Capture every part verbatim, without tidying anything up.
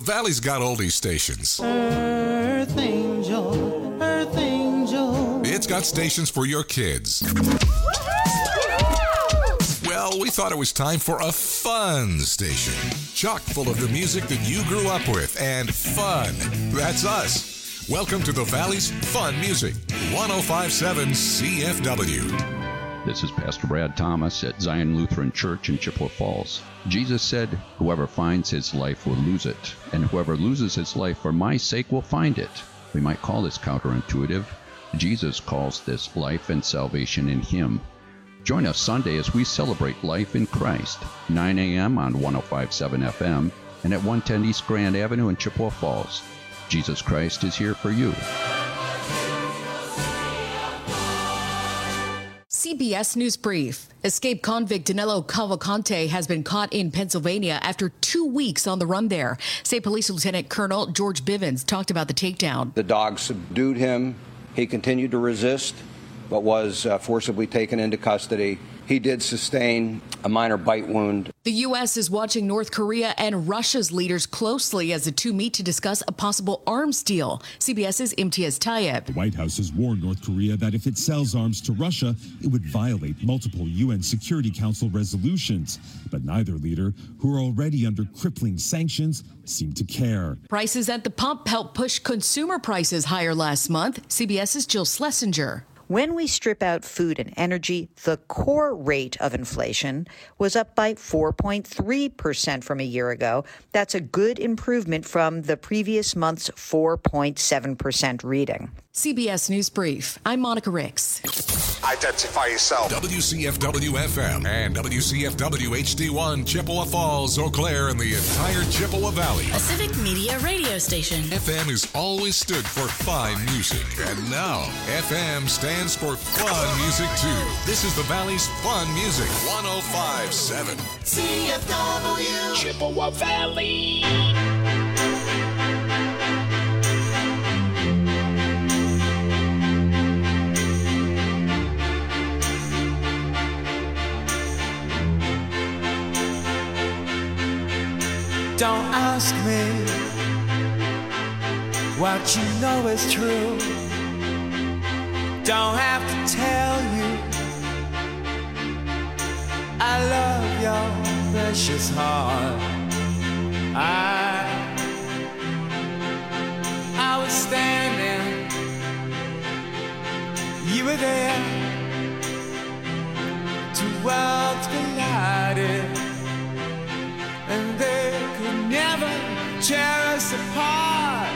Valley's got oldie stations. Earth Angel, Earth Angel. It's got stations for your kids. Well, we thought it was time for a fun station. Chock full of the music that you grew up with, and fun. That's us. Welcome to the Valley's Fun Music, one oh five point seven C F W. This is Pastor Brad Thomas at Zion Lutheran Church in Chippewa Falls. Jesus said, "Whoever finds his life will lose it, and whoever loses his life for my sake will find it." We might call this counterintuitive. Jesus calls this life and salvation in him. Join us Sunday as we celebrate life in Christ, nine a.m. on one oh five point seven F M and at one ten East Grand Avenue in Chippewa Falls. Jesus Christ is here for you. C B S News Brief. Escaped convict Danilo Cavalcante has been caught in Pennsylvania after two weeks on the run there. State Police Lieutenant Colonel George Bivens talked about the takedown. The dog subdued him. He continued to resist, but was uh, forcibly taken into custody. He did sustain a minor bite wound. The U S is watching North Korea and Russia's leaders closely as the two meet to discuss a possible arms deal. CBS's Imtiaz Tayeb. The White House has warned North Korea that if it sells arms to Russia, it would violate multiple U N Security Council resolutions. But neither leader, who are already under crippling sanctions, seem to care. Prices at the pump helped push consumer prices higher last month. CBS's Jill Schlesinger. When we strip out food and energy, the core rate of inflation was up by four point three percent from a year ago. That's a good improvement from the previous month's four point seven percent reading. C B S News Brief. I'm Monica Ricks. Identify yourself. W C F W F M and W C F W H D one, Chippewa Falls, Eau Claire, and the entire Chippewa Valley. A civic media radio station. F M has always stood for fine music. And now, F M stands for fun music, too. This is the Valley's Fun Music, one oh five point seven. C F W. Chippewa Valley. Don't ask me what you know is true. Don't have to tell you I love your precious heart. I I was standing, you were there. Two worlds collided, and they could never tear us apart.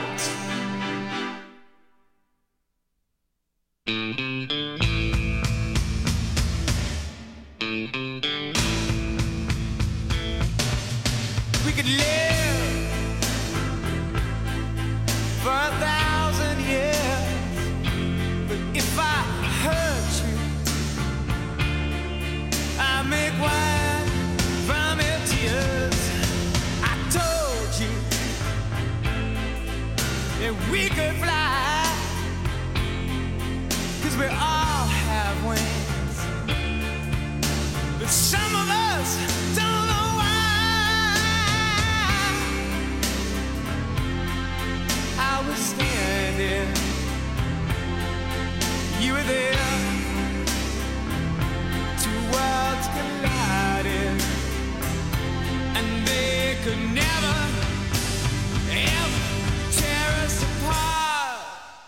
We could live for a thousand years, but if I hurt you, I make wine from your tears. I told you that we could fly, 'cause we all have wings, but some of us don't know why. I was standing, you were there. Two worlds collided, and they could never, ever tear us apart.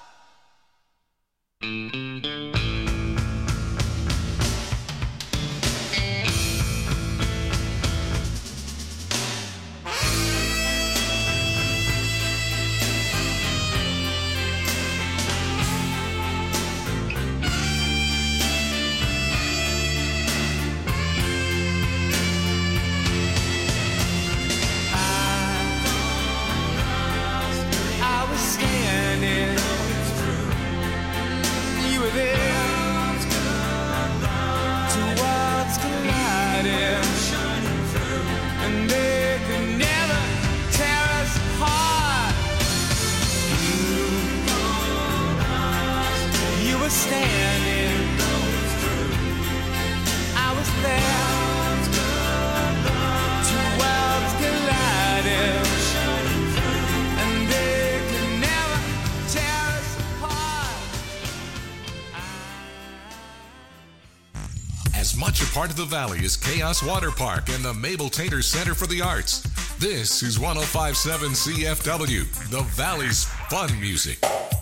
I was standing, you were there. Two worlds collided, and they could never tear us apart. You were standing, I was there. Two worlds collided, Much a part of the Valley is Chaos Water Park and the Mabel Tater Center for the Arts. This is one oh five point seven C F W, the Valley's fun music.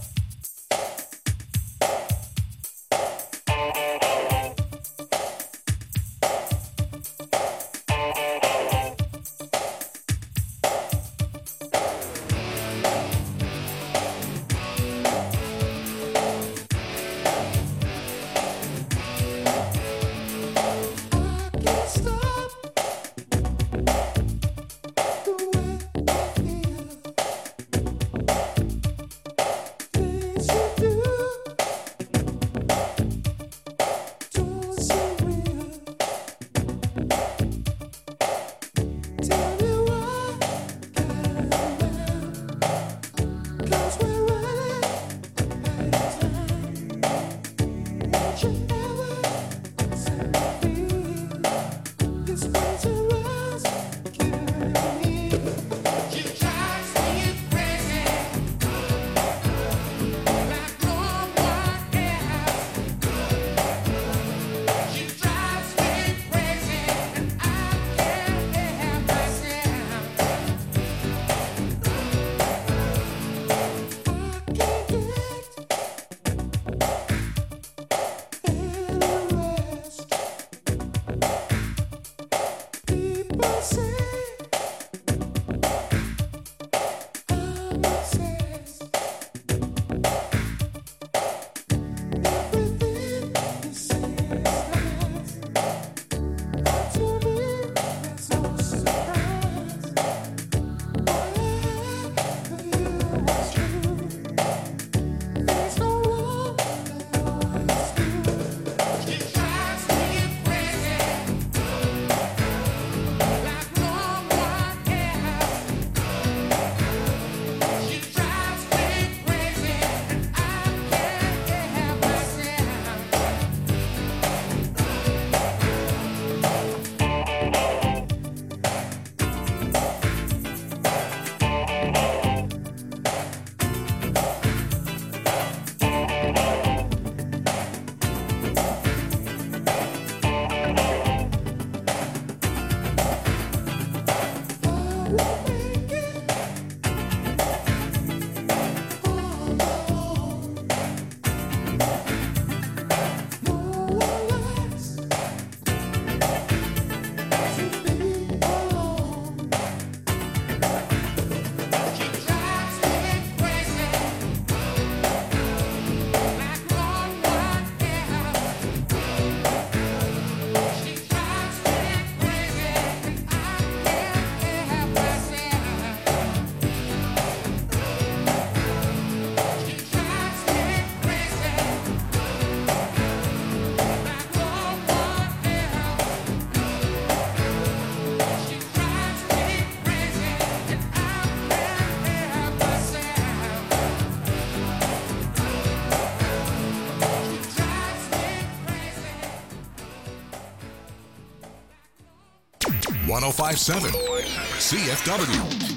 one oh five point seven C F W.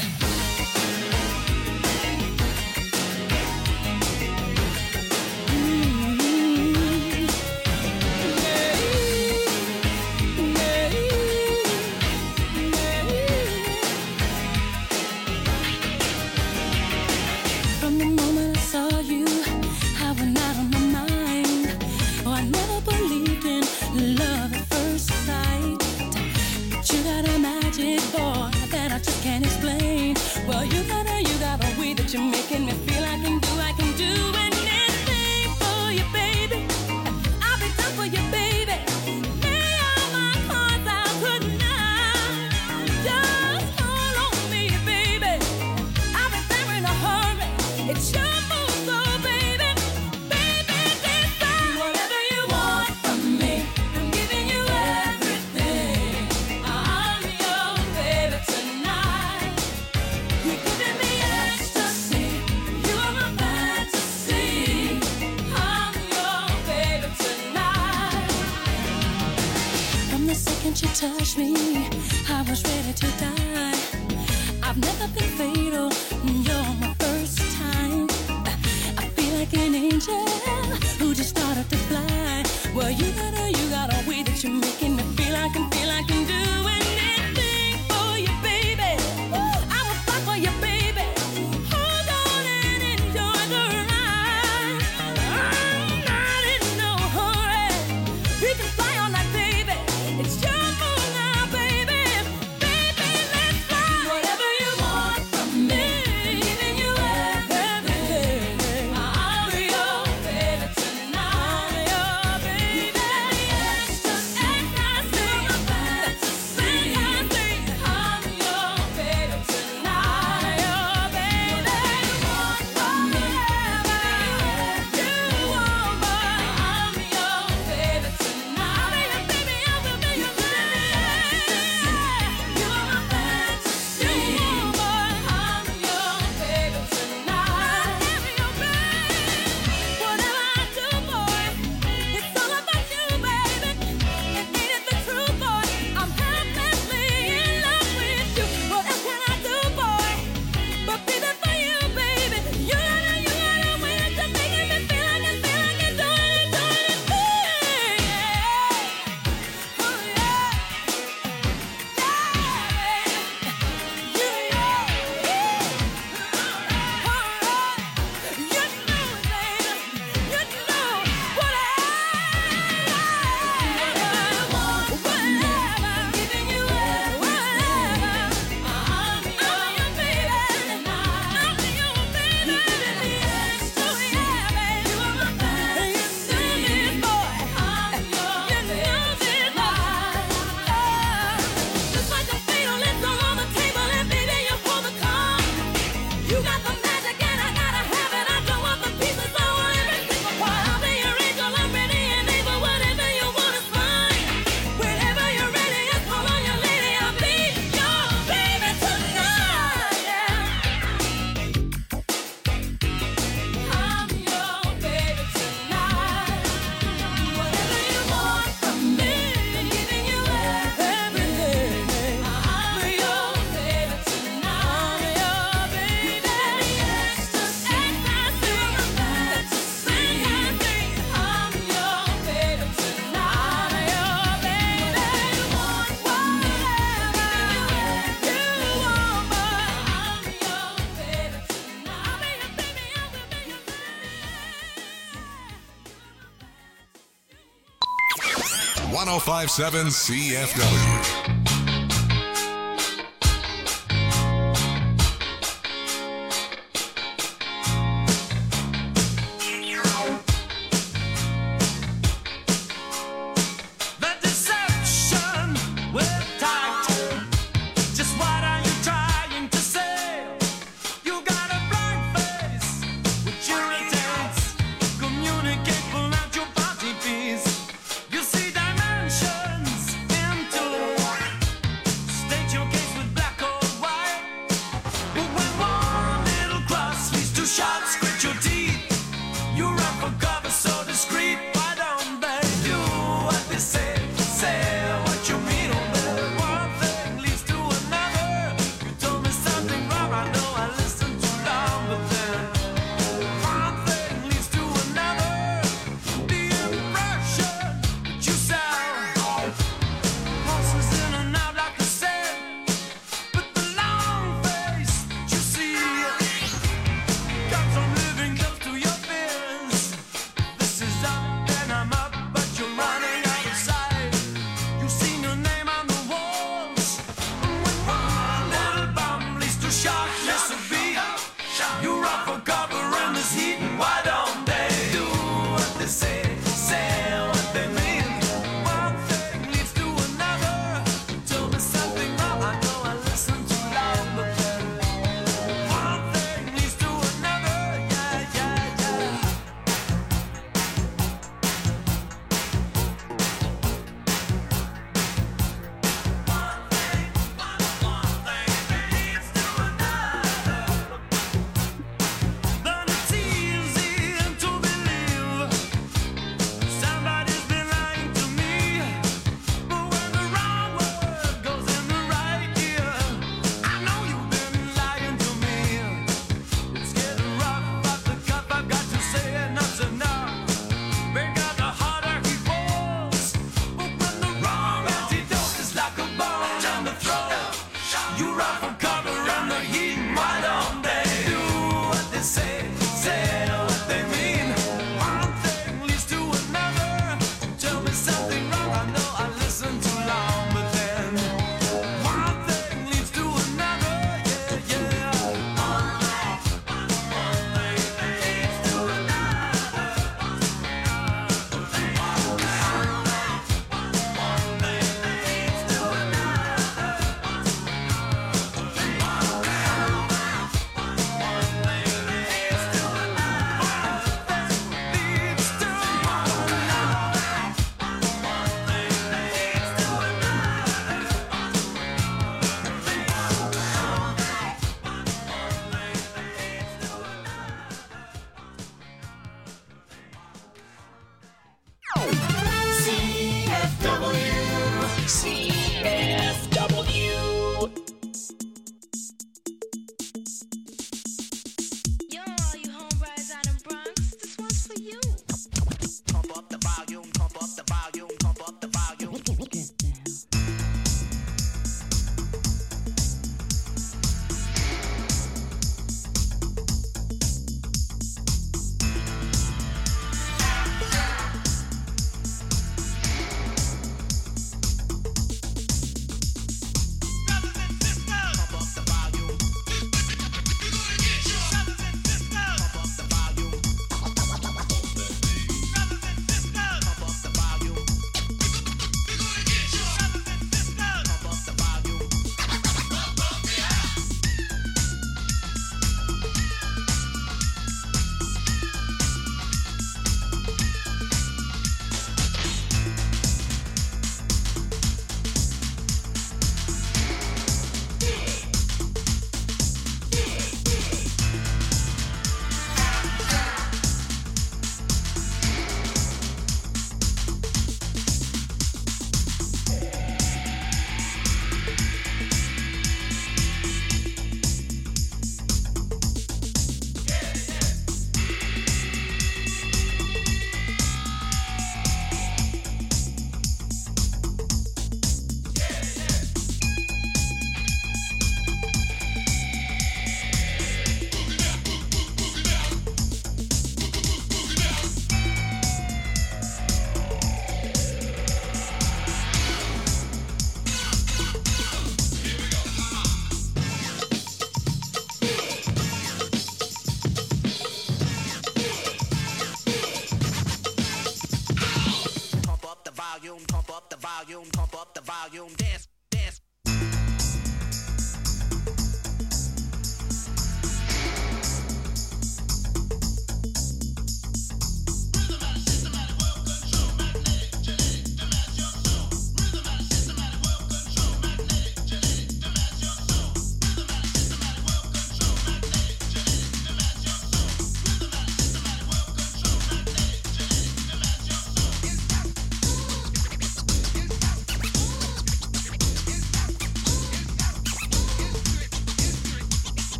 You touched me, I was ready to die. I've never been fatal, you're my first time. I feel like an angel who just started to fly. Well, you got a, you got a way that you one oh five point seven C F W. You see dimensions into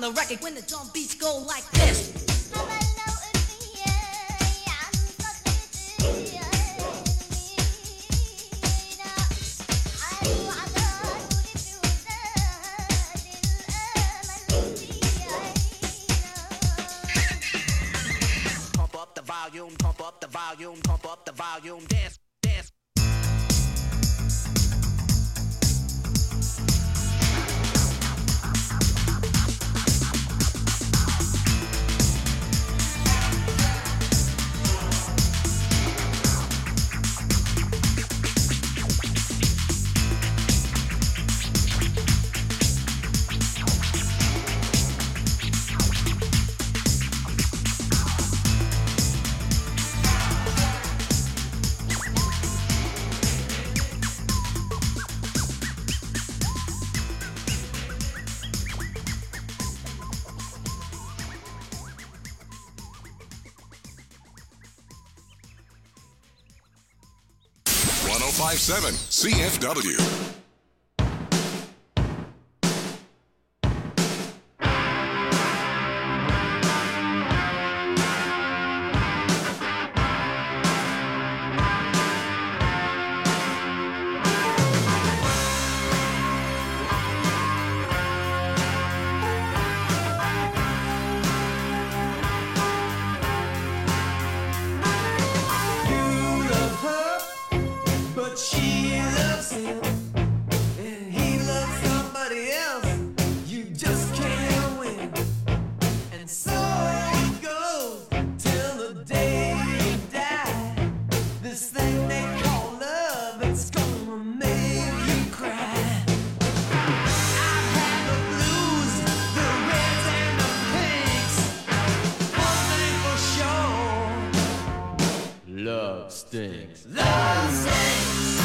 the record when the drum beats go like this. Pump up the volume, pump up the volume, pump up the volume, dance, dance. one oh five point seven C F W. But she loves him, and he loves somebody else. You just can't win, and so it goes till the day you die. This thing they call love, it's gonna make you cry. I've had the blues, the reds and the pinks. One thing for sure, love stinks. Love stinks.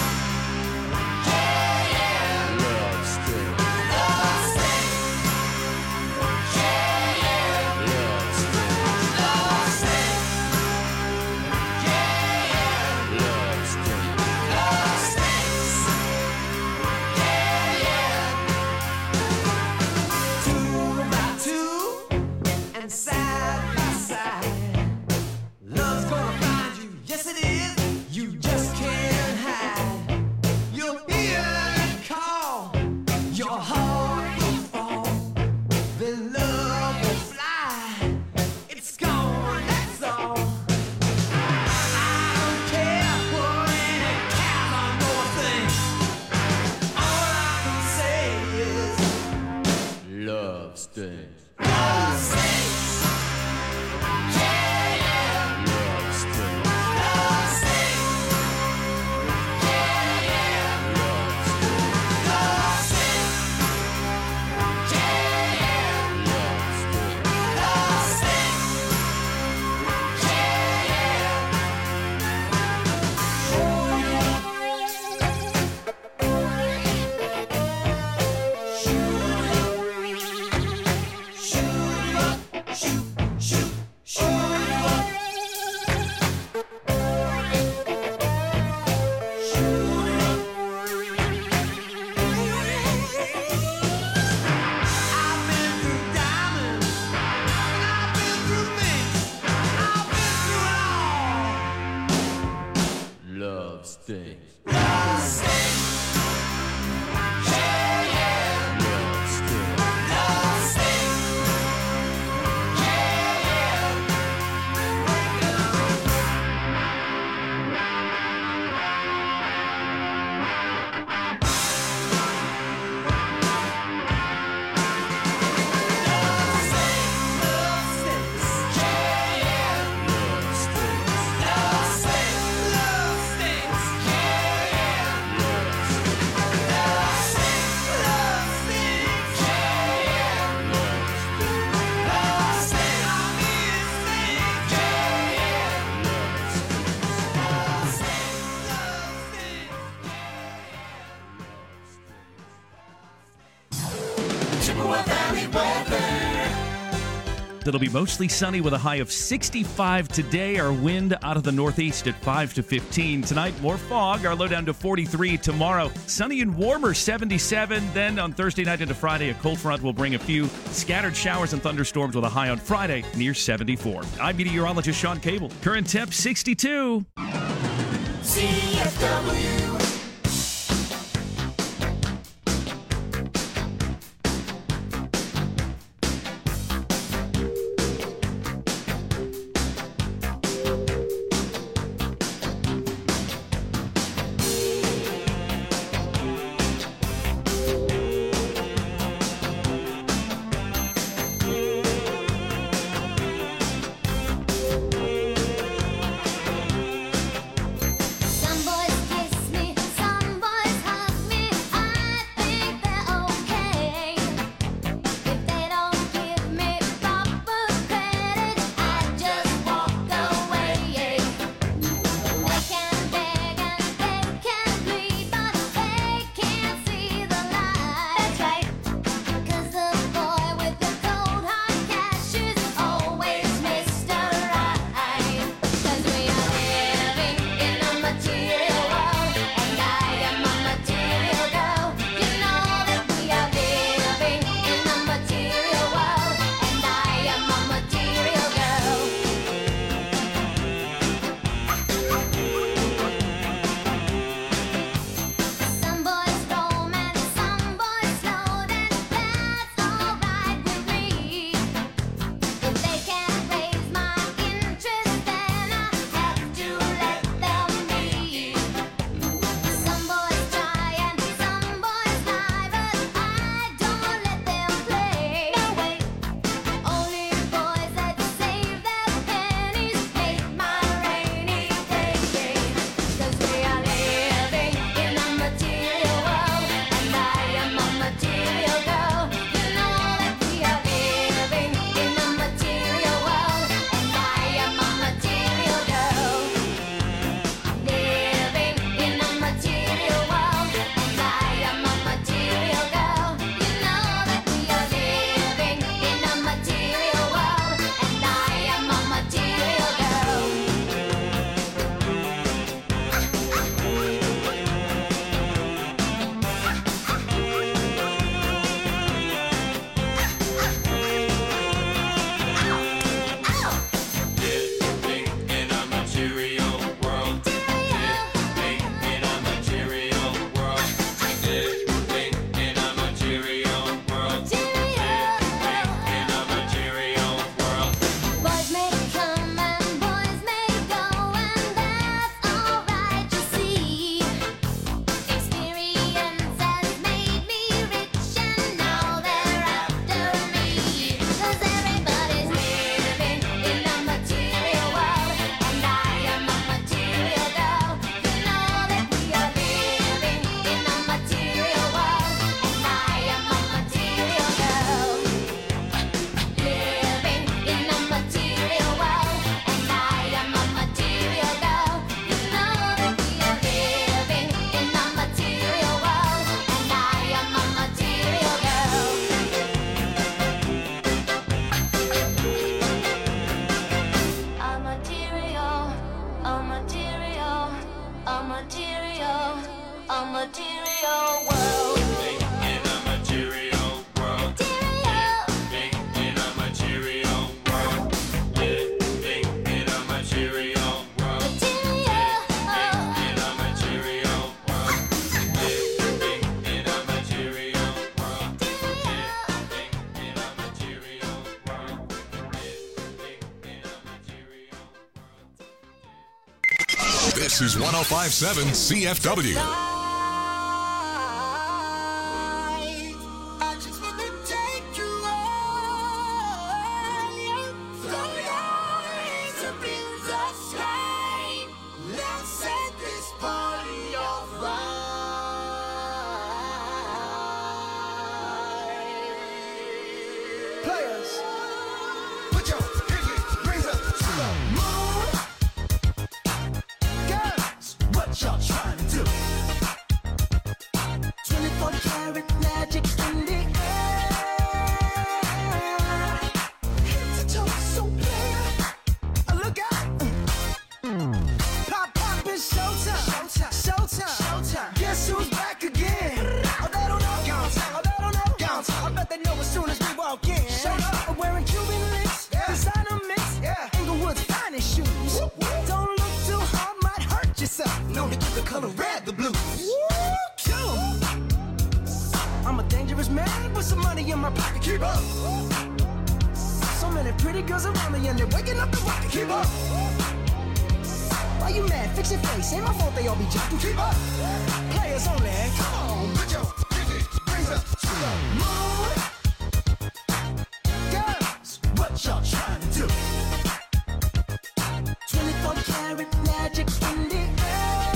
Side by side, love's gonna find you. Yes, it is. You just can't hide. You'll hear it call. Your heart will fall. Then love will fly. It's gone. That's all. I don't care what any cowboy thinks. All I can say is love stinks. Love stinks. Love stinks. Love stinks. Yeah, yeah. Love stinks. Love stinks. Yeah, yeah. Love stinks. It'll be mostly sunny with a high of sixty-five today. Our wind out of the northeast at five to fifteen. Tonight, more fog. Our low down to forty-three. Tomorrow, sunny and warmer, seventy-seven. Then on Thursday night into Friday, a cold front will bring a few scattered showers and thunderstorms with a high on Friday near seventy-four. I'm meteorologist Sean Cable. Current temp sixty-two. C F W. This is one oh five point seven C F W. Magic in the air. Head to toe. Showtime, showtime, showtime. Guess who's back again? Oh, they don't know. Oh, they don't know. I bet they know as soon as we walk in. Showed up. I'm wearing Cuban links, yeah. Designer mix, yeah. Inglewood's finest shoes. Whoop, whoop. Don't look too hard, might hurt yourself. Known to give the color red the blues. Woo, I'm a dangerous man with some money in my pocket. Keep up. So many pretty girls around me and they're waking up the rocket. Keep up. Why you mad? Fix your face. Ain't my fault they all be jocking. Keep up. Players only. Come on, put your pinky rings up to the moon. Girls, what y'all trying to do? twenty-four karat magic in the air.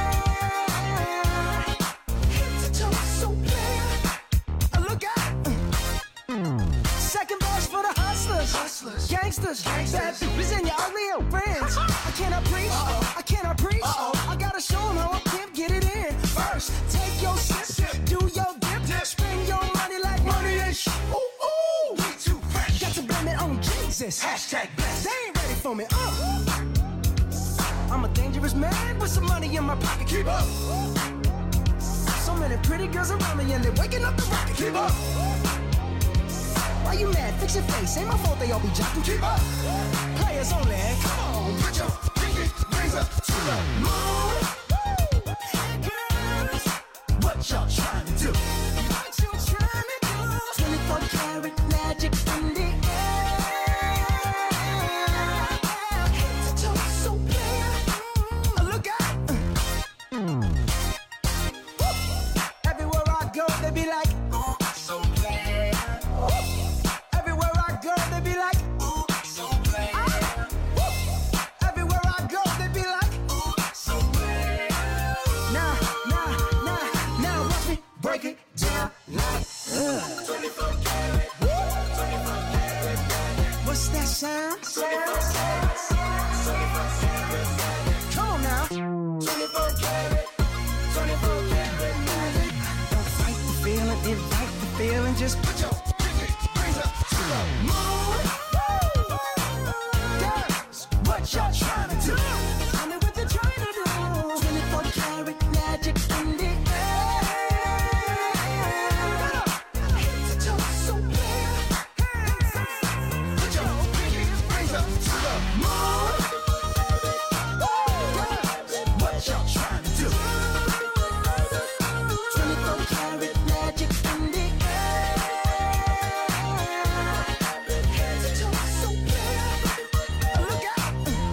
Head to toe, so clear. Look out. Second verse for the hustlers, hustlers. Gangsters, gangsters. Bad bitches and your ugly old friends. I cannot preach, Uh-oh. I cannot preach. Uh-oh. I gotta show them how I can get it in. First, take your sip, sip. Do your dip, dip. Spend your money like money ain't sh- Ooh, ooh, we too fresh. Got to blame it on Jesus. Hashtag blessed. They ain't ready for me. Uh. I'm a dangerous man with some money in my pocket. Keep up. So many pretty girls around me and they're waking up the rocket. Keep up. Why you mad? Fix your face. Ain't my fault they all be jocking. Keep up. Players only. Come on, put your pinky rings up to the moon. Hey girls, what y'all trying to do? What you trying to do? twenty-four karat magic in the air. Head to toe, so clear. Look out. Everywhere I go, they be like, oh, so clear. Everywhere I go, they be like, ooh, so clear. Everywhere I go, they be like, ooh, so clear. Now, now, now, now watch me break it down like uh. twenty-four karat, twenty-four karat. What's that sound? Sound, sound, sound. Come on now. twenty-four karat, twenty-four karat magic. Don't fight the feeling, invite the feeling. Just put your pinky rings up to the moon. Girls, what y'all trying to do? Tell me what you're trying to do. twenty-four karat magic in the air. Head to toe, so clear. Put your pinky rings up to the moon. Girls, what y'all trying to do? twenty-four karat magic in the air. Head to toe, so clear. Look out.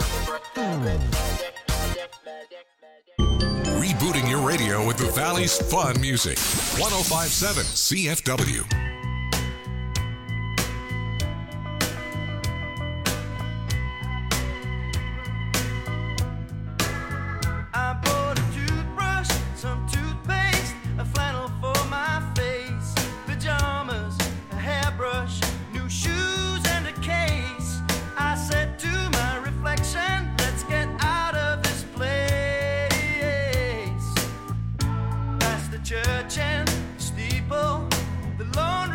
Rebooting your radio with the Valley's fun music. one oh five point seven C F W. I bought a toothbrush, some toothpaste, a flannel for my face, pajamas, a hairbrush, new shoes and a case. I said to my reflection, let's get out of this place. Past the church and the steeple, the lone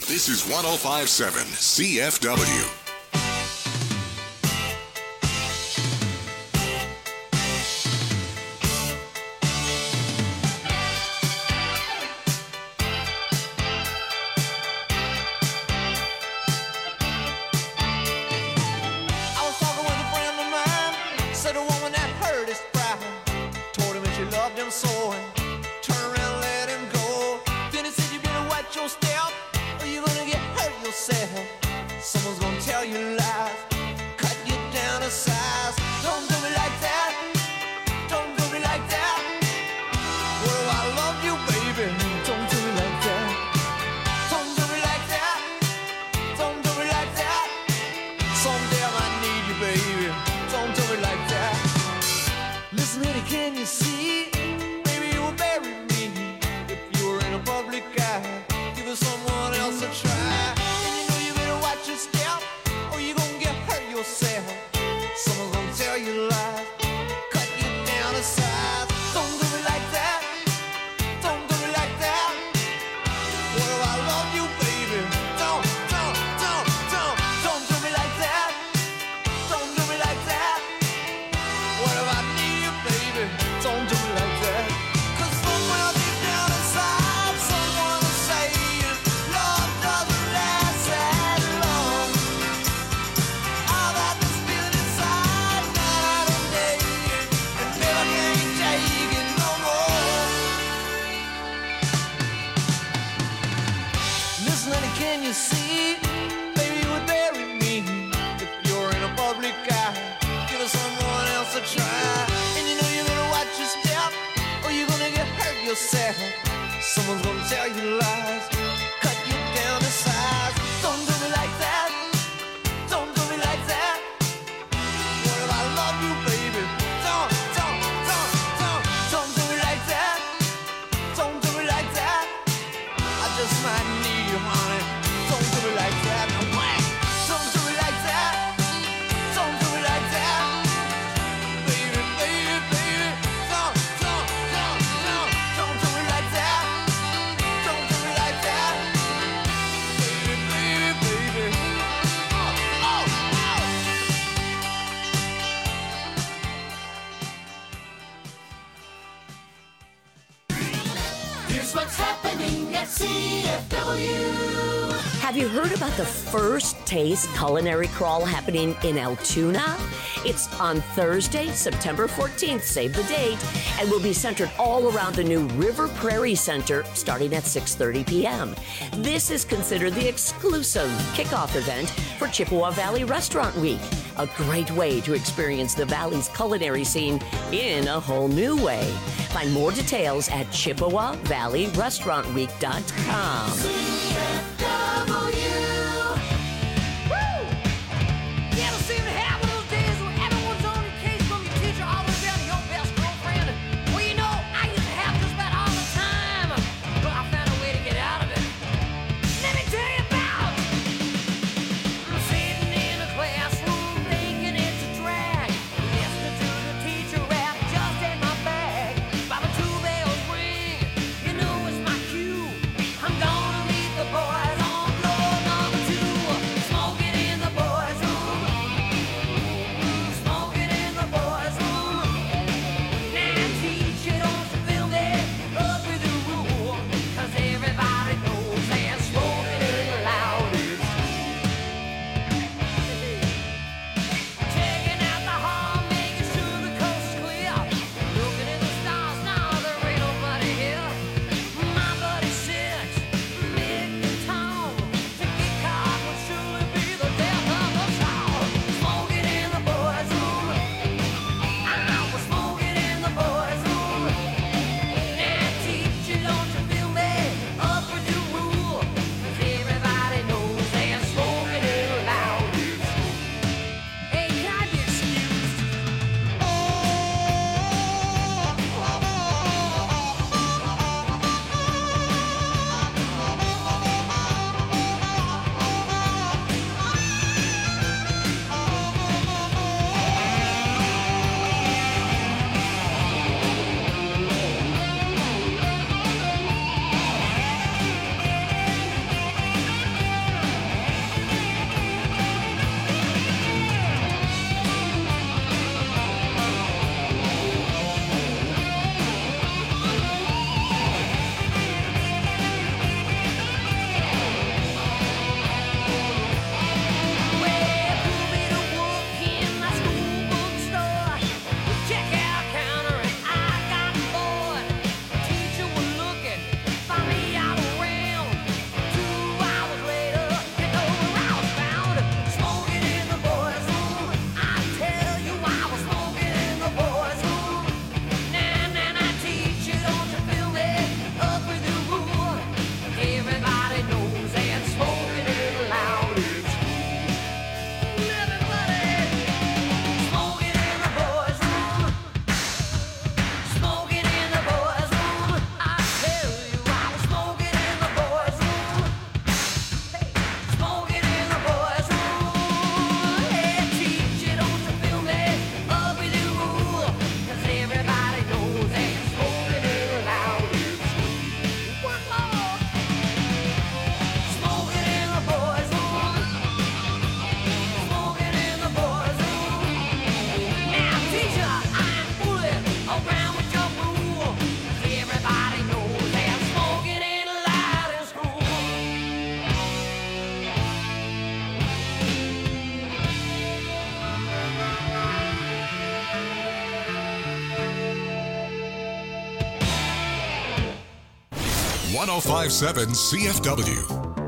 This is one oh five point seven C F W. Have you heard about the First Taste Culinary Crawl happening in Altoona? It's on Thursday, September fourteenth, save the date, and will be centered all around the new River Prairie Center starting at six thirty p.m. This is considered the exclusive kickoff event for Chippewa Valley Restaurant Week, a great way to experience the Valley's culinary scene in a whole new way. Find more details at Chippewa Valley Restaurant Week dot com. Boy one oh five point seven C F W.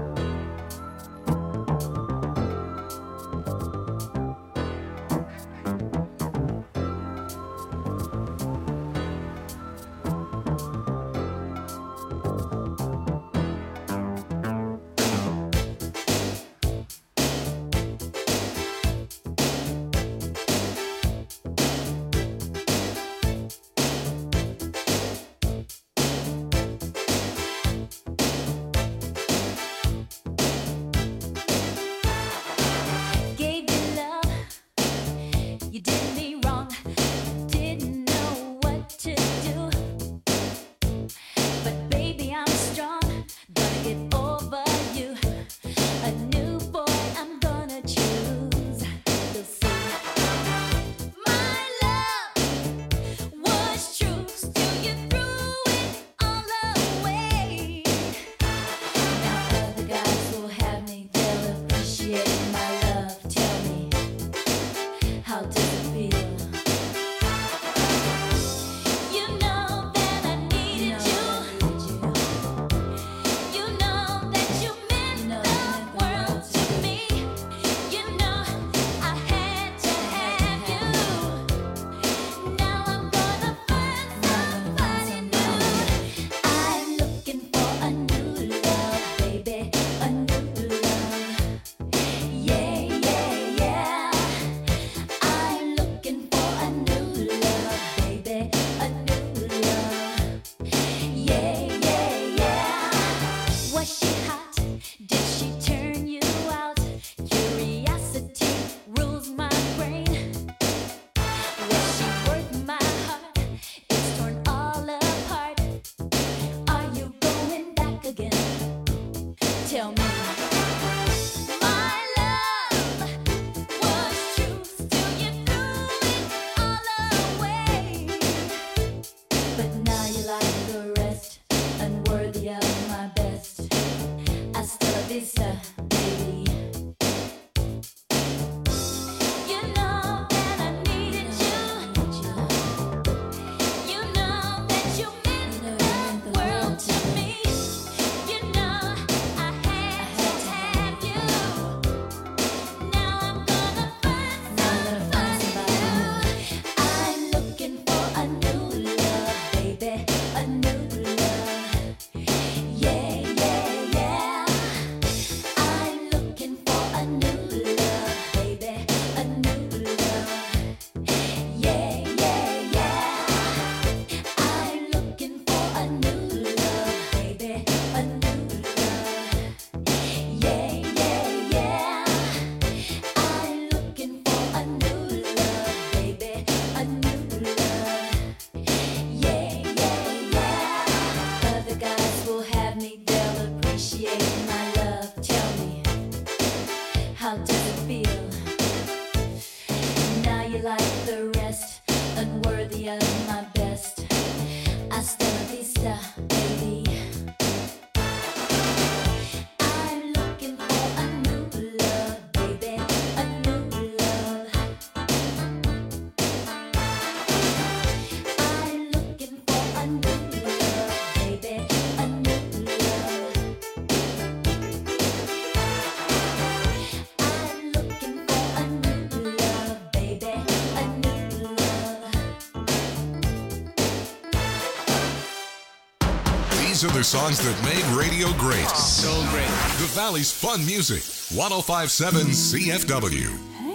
These are the songs that made radio great. So great. The Valley's fun music. one oh five point seven C F W.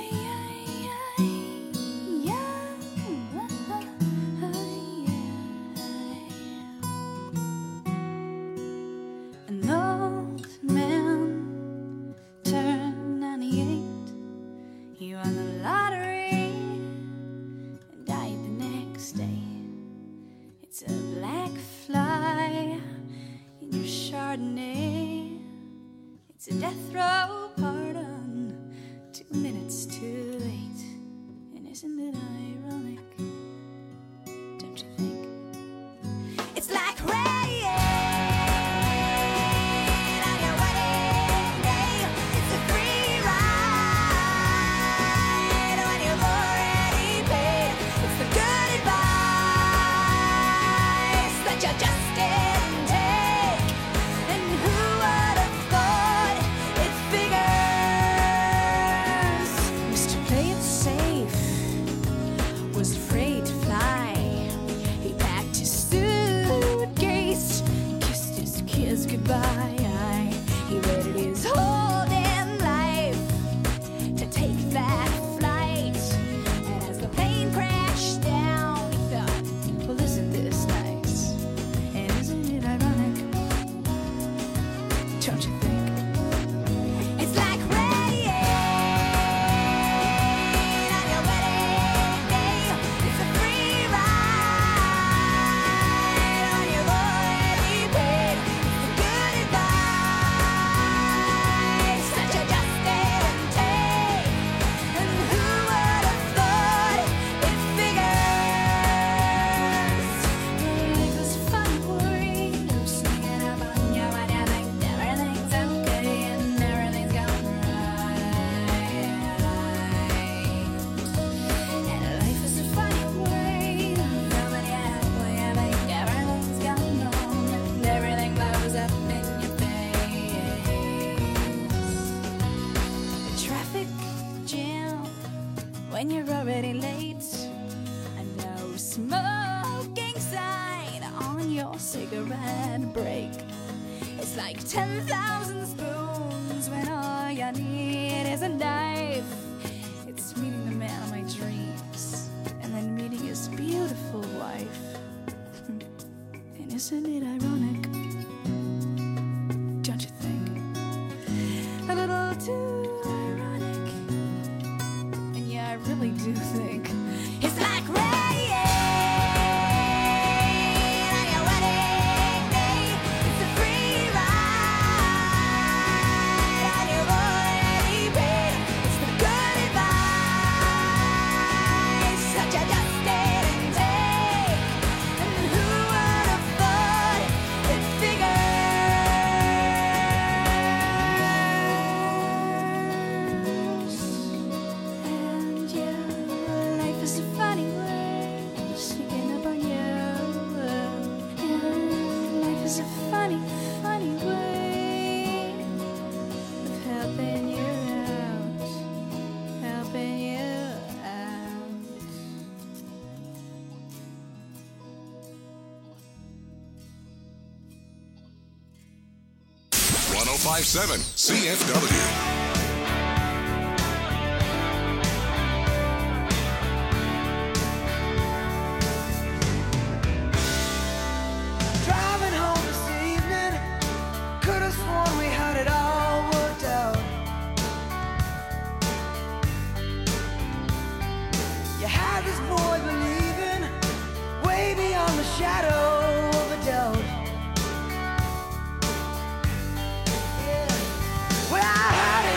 An old man turned ninety-eight. He won the lottery and died the next day. It's a black fly in your Chardonnay. It's a death row pardon, two minutes too late. And isn't it ironic? Don't you think? It's like rain on your wedding day. It's a free ride when you've already paid. It's the good advice that you just didn't take. your cigarette break. It's like ten thousand spoons when all you need is a knife. It's meeting the man of my dreams and then meeting his beautiful wife. And isn't it ironic? Don't you think? A little too ironic. And yeah, I really do think it's like rain. one oh five point seven C F W. Driving home this evening, could have sworn we had it all worked out. You had this boy believing way beyond the shadow of a doubt. Yeah. Well, I had it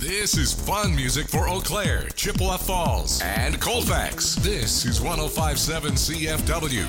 This is fun music for Eau Claire, Chippewa Falls, and Colfax. This is one oh five point seven C F W.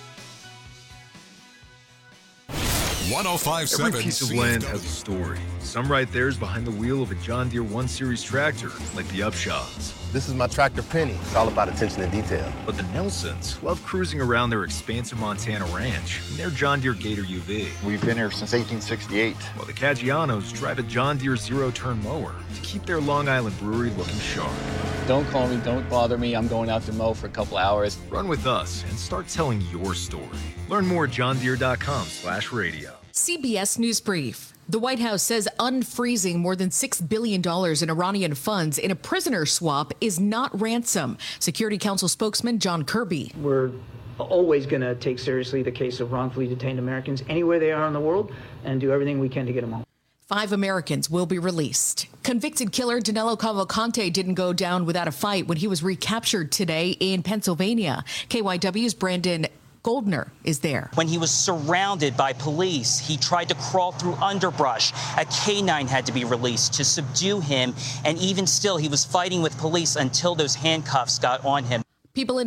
one oh five point seven Every piece of land has a story. Some write theirs behind the wheel of a John Deere one series tractor, like the Upshaws. This is my tractor Penny. It's all about attention to detail. But the Nelsons love cruising around their expansive Montana ranch in their John Deere Gator U V. We've been here since eighteen sixty-eight. While the Caggianos drive a John Deere zero-turn mower to keep their Long Island brewery looking sharp. Don't call me, don't bother me. I'm going out to mow for a couple hours. Run with us and start telling your story. Learn more at johndeere.com slash radio. C B S News Brief. The White House says unfreezing more than six billion dollars in Iranian funds in a prisoner swap is not ransom. Security Council spokesman John Kirby. We're always going to take seriously the case of wrongfully detained Americans anywhere they are in the world and do everything we can to get them home. Five Americans will be released. Convicted killer Danilo Cavalcante didn't go down without a fight when he was recaptured today in Pennsylvania. K Y W's Brandon Goldner is there. When he was surrounded by police, he tried to crawl through underbrush. A canine had to be released to subdue him, and even still, he was fighting with police until those handcuffs got on him. People in